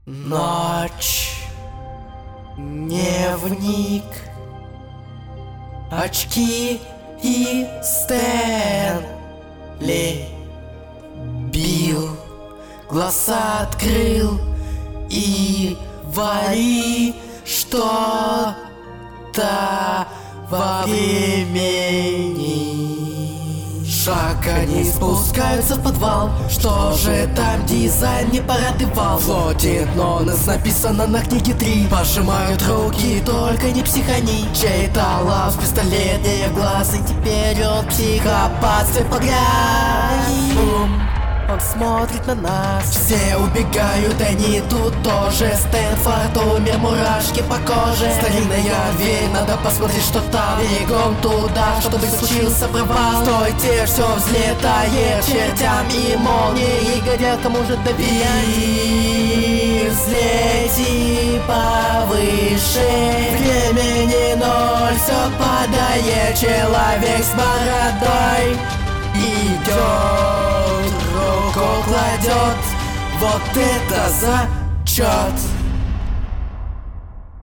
Ночь, дневник, очки и Стэнли. Билл глаза открыл и вари что-то во времени. Шаг они спускаются в подвал. Что же там дизайн не порадовал? Флотит, но нас написано на книге 3. Пожимают руки, только не психани. Чей-то лав, пистолет ей в глаз. И теперь он психопат, всех подряд. Бум. Он смотрит на нас. Все убегают, они тут тоже. Стэнфорд, умер, мурашки по коже. Старинная дверь, надо посмотреть, что там. Бегом туда, чтобы случился провал. Стойте, все взлетает чертям и молнии. Горят, кому же доверять? И взлети повыше. Времени ноль, все падает. Человек с бородой идет, руку кладет. Вот это зачет!